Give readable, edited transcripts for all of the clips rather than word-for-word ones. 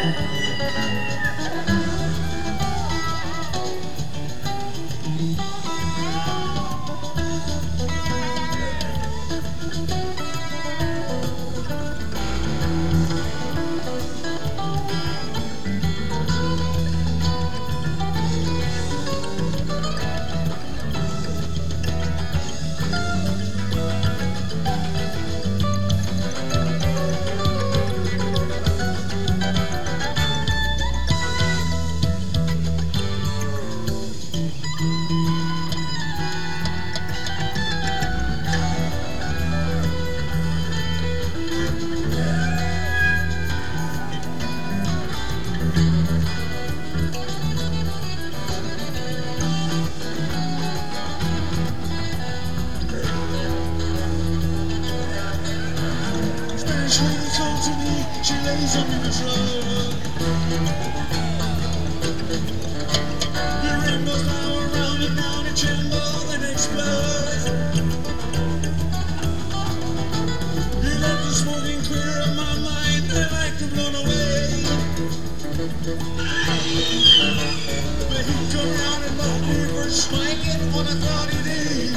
Spanish lady comes to me, she lays on me the floor. The rainbows fly around and round and tremble and explode. You left the smoking clear of my mind, I like to blown away. The heat come round and my neighbors swanking on a cloudy day.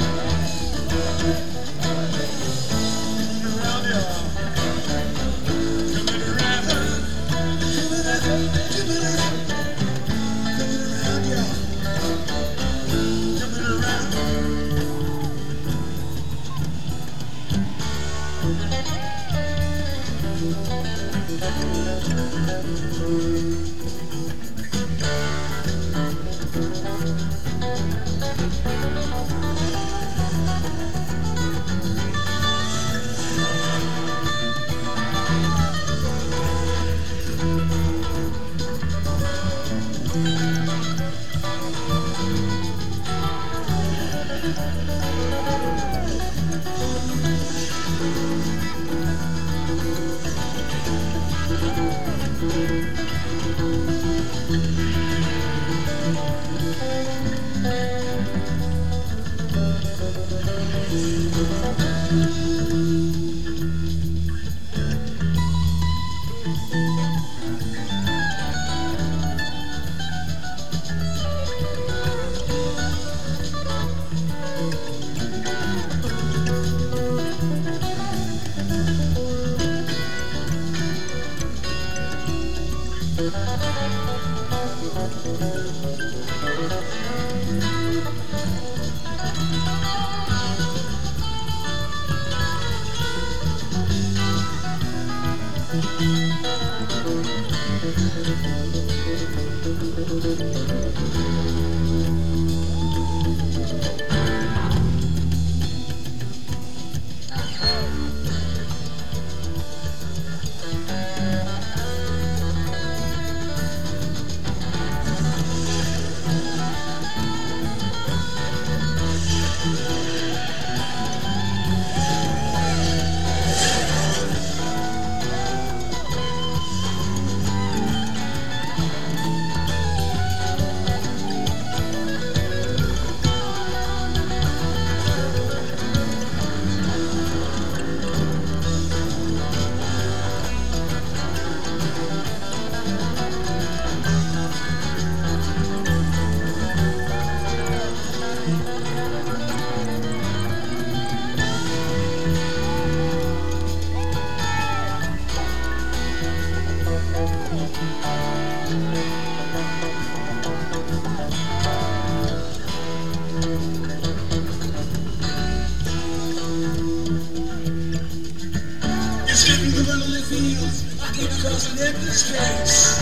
Across an empty space,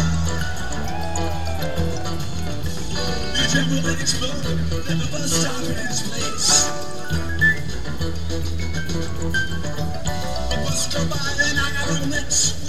you trembled and exploded, and the bus stopped in its place. The bus drove by and I got on the next.